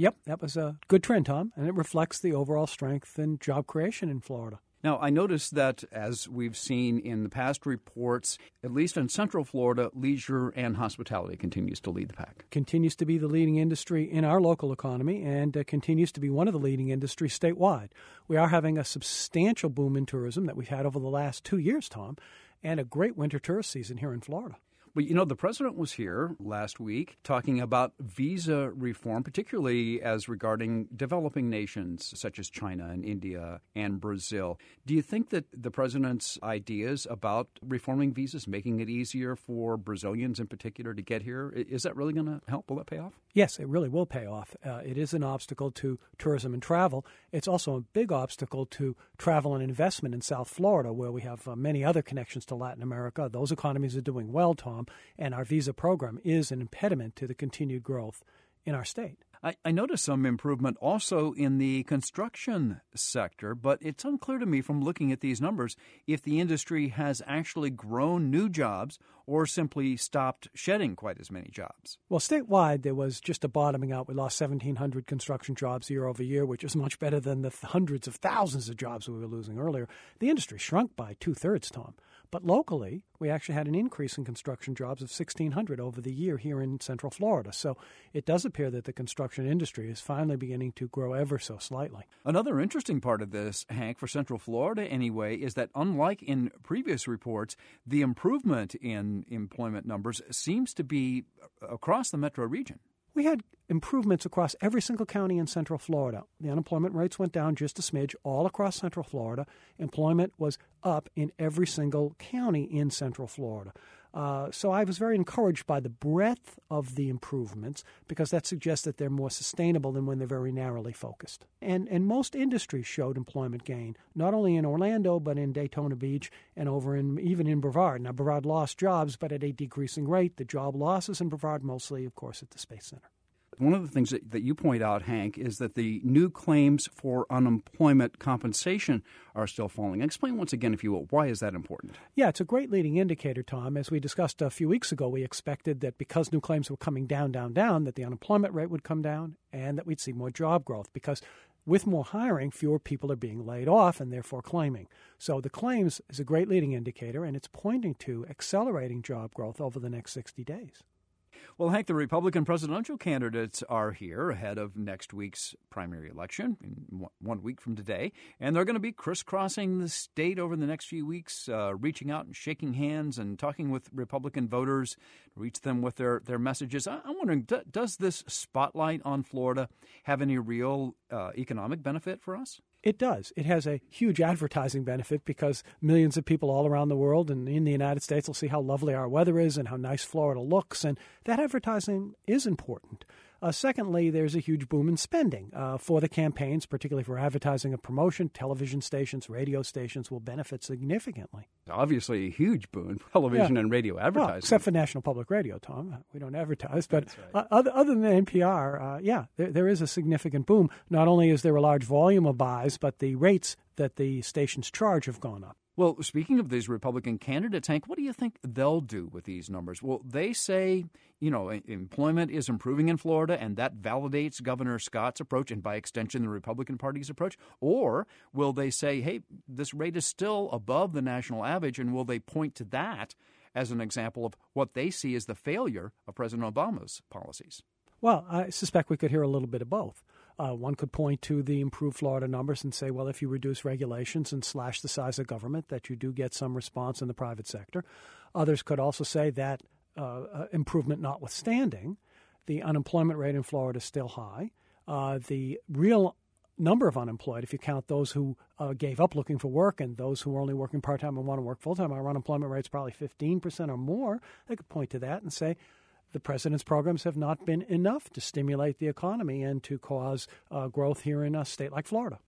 Yep, that was a good trend, Tom, and it reflects the overall strength and job creation in Florida. Now, I noticed that, as we've seen in the past reports, at least in Central Florida, leisure and hospitality continues to lead the pack. Continues to be the leading industry in our local economy and continues to be one of the leading industries statewide. We are having a substantial boom in tourism that we've had over the last 2 years, Tom, and a great winter tourist season here in Florida. But, the president was here last week talking about visa reform, particularly as regarding developing nations such as China and India and Brazil. Do you think that the president's ideas about reforming visas, making it easier for Brazilians in particular to get here, is that really going to help? Will that pay off? Yes, it really will pay off. It is an obstacle to tourism and travel. It's also a big obstacle to travel and investment in South Florida, where we have many other connections to Latin America. Those economies are doing well, Tom, and our visa program is an impediment to the continued growth in our state. I noticed some improvement also in the construction sector, but it's unclear to me from looking at these numbers if the industry has actually grown new jobs or simply stopped shedding quite as many jobs. Well, statewide, there was just a bottoming out. We lost 1,700 construction jobs year over year, which is much better than the hundreds of thousands of jobs we were losing earlier. The industry shrunk by 2/3, Tom. But locally, we actually had an increase in construction jobs of 1,600 over the year here in Central Florida. So it does appear that the construction industry is finally beginning to grow ever so slightly. Another interesting part of this, Hank, for Central Florida anyway, is that unlike in previous reports, the improvement in employment numbers seems to be across the metro region. We had improvements across every single county in Central Florida. The unemployment rates went down just a smidge all across Central Florida. Employment was up in every single county in Central Florida. So I was very encouraged by the breadth of the improvements because that suggests that they're more sustainable than when they're very narrowly focused. And most industries showed employment gain, not only in Orlando, but in Daytona Beach and even in Brevard. Now, Brevard lost jobs, but at a decreasing rate. The job losses in Brevard mostly, of course, at the Space Center. One of the things that you point out, Hank, is that the new claims for unemployment compensation are still falling. Explain once again, if you will, why is that important? Yeah, it's a great leading indicator, Tom. As we discussed a few weeks ago, we expected that because new claims were coming down, that the unemployment rate would come down and that we'd see more job growth because with more hiring, fewer people are being laid off and therefore claiming. So the claims is a great leading indicator, and it's pointing to accelerating job growth over the next 60 days. Well, Hank, the Republican presidential candidates are here ahead of next week's primary election, in 1 week from today, and they're going to be crisscrossing the state over the next few weeks, reaching out and shaking hands and talking with Republican voters, reach them with their messages. I'm wondering, does this spotlight on Florida have any real economic benefit for us? It does. It has a huge advertising benefit because millions of people all around the world and in the United States will see how lovely our weather is and how nice Florida looks, and that advertising is important. Secondly, there's a huge boom in spending for the campaigns, particularly for advertising and promotion. Television stations, radio stations will benefit significantly. Obviously, a huge boom, television and radio advertising. Well, except for National Public Radio, Tom. We don't advertise. But right. Other than NPR, there is a significant boom. Not only is there a large volume of buys, but the rates that the stations charge have gone up. Well, speaking of these Republican candidates, Hank, what do you think they'll do with these numbers? Will they say, employment is improving in Florida and that validates Governor Scott's approach and by extension the Republican Party's approach? Or will they say, hey, this rate is still above the national average, and will they point to that as an example of what they see as the failure of President Obama's policies? Well, I suspect we could hear a little bit of both. One could point to the improved Florida numbers and say, well, if you reduce regulations and slash the size of government, that you do get some response in the private sector. Others could also say that improvement notwithstanding, the unemployment rate in Florida is still high. The real number of unemployed, if you count those who gave up looking for work and those who are only working part-time and want to work full-time, our unemployment rate is probably 15% or more. They could point to that and say, the president's programs have not been enough to stimulate the economy and to cause growth here in a state like Florida.